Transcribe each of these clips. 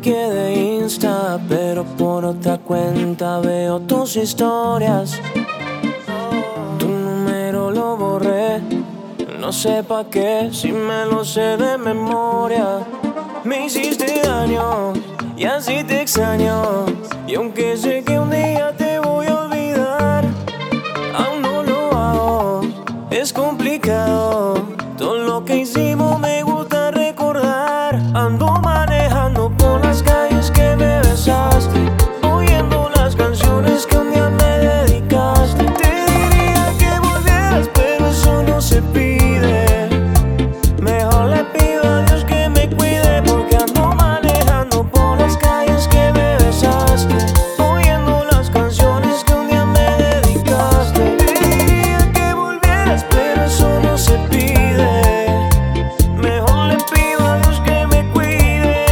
bloqueé de Insta, pero por otra cuenta veo tus historias. Tu número lo borré, no sé pa' qué, si me lo sé de memoria. Me hiciste daño y así te extraño, y aunque sé que un día te voy a olvidar, aún no lo hago, es complicado. Todo lo que hicimos me gusta recordar. Ando manejando por las calles que me besaste, oyendo las canciones que un día me dedicaste. Te diría que volvieras, pero eso no se pide. Mejor le pido a Dios que me cuide, porque ando manejando por las calles que me besaste, oyendo las canciones que un día me dedicaste. Te diría que volvieras, pero eso no se pide. Mejor le pido a Dios que me cuide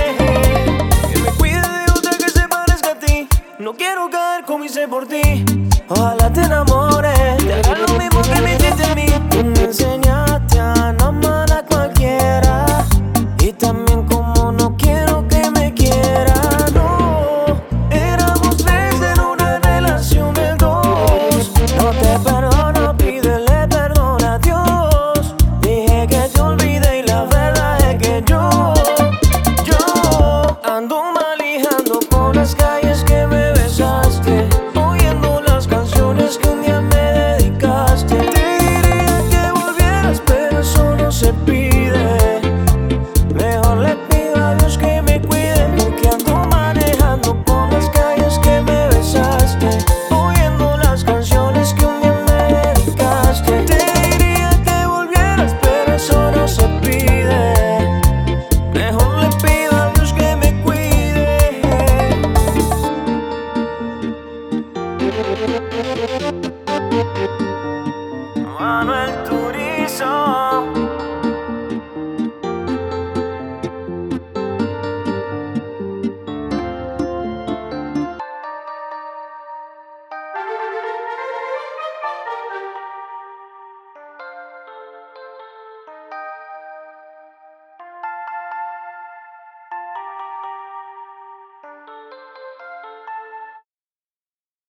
de otra que se parezca a ti. No quiero caer como hice por ti. Ojalá te enamores